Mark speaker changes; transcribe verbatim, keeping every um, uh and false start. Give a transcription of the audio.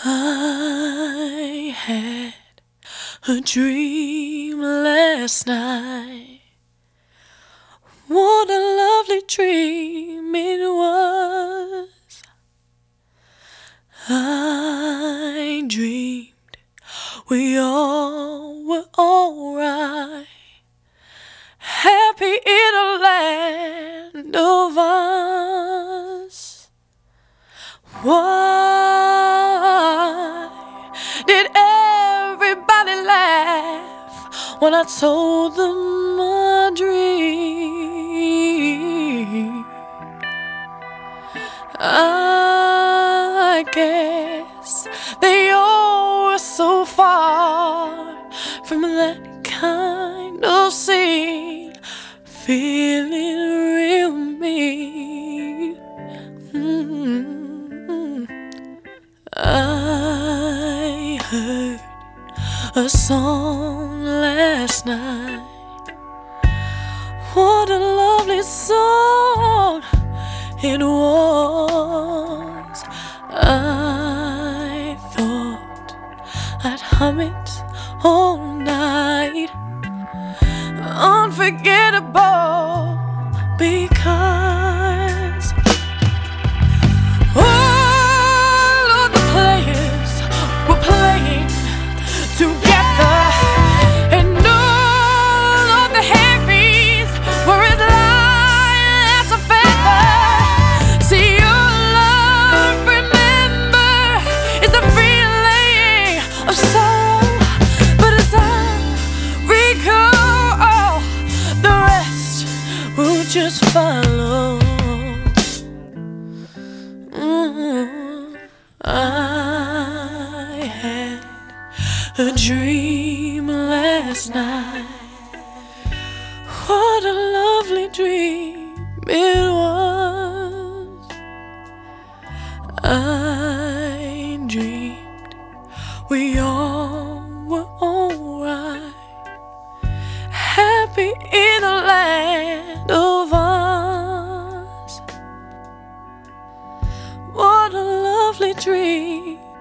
Speaker 1: I had a dream last night. What a lovely dream it was. I dreamed we all were alright, happy in a land of us. Why did everybody laugh when I told them my dream? I guess they all were so far from that kind of scene, feeling real mean. Mm-hmm. I heard a song last night. What a lovely song it was. I thought I'd hum it all night. Unforgettable because all of the players were playing together, and all of the heavies were as light as a feather. See, your love, remember, is a feeling of sorrow, but as I recall, the rest will just follow. Mm-hmm. I had a dream last night. What a lovely dream it was. I dreamed we all were alright, happy in a land of us. What a lovely dream